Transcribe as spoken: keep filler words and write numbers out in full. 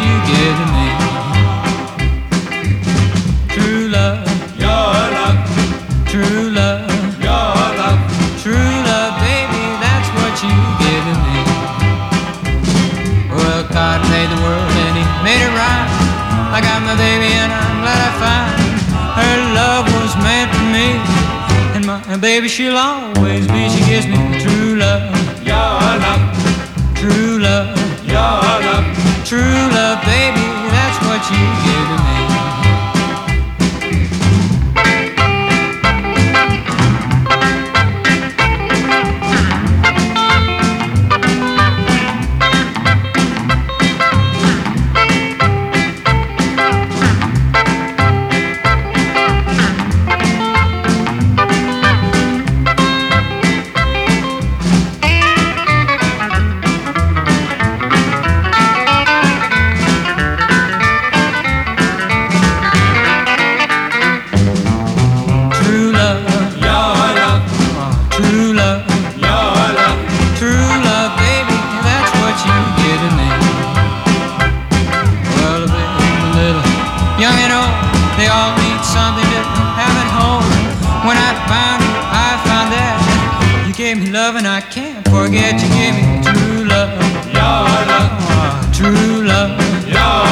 you give to me. True love, your love, true love, your love, true love, baby, that's what you give to me. Well, God made the world and He made it right. I got my baby and I'm glad I find her love was meant for me. And my baby, she'll always be. She gives me true love, your love, true love, your love, true love, baby, that's what you give to me. And I can't forget you gave me true love, your love, true love, your